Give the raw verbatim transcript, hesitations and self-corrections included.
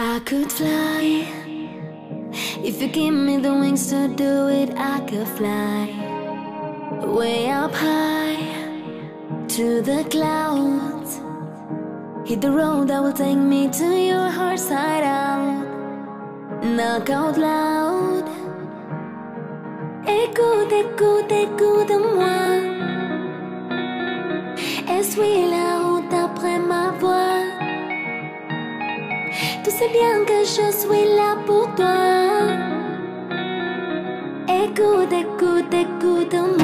I could fly. If you give me the wings to do it, I could fly way up high to the clouds. Hit the road that will take me to your heart side out. Knock out loud. Écoute, écoute, écoute-moi. Essuie la route après ma voix. Tu sais bien que je suis là pour toi. Écoute, écoute, écoute-moi.